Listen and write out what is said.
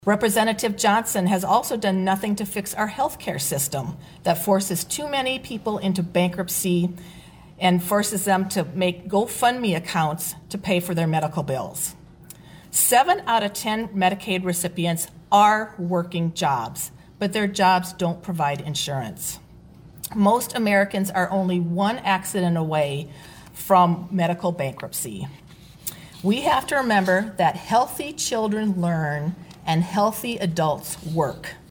Representative Johnson has also done nothing to fix our healthcare system that forces too many people into bankruptcy and forces them to make GoFundMe accounts to pay for their medical bills. 7 out of 10 Medicaid recipients are working jobs, but their jobs don't provide insurance. Most Americans are only one accident away from medical bankruptcy. We have to remember that healthy children learn and healthy adults work.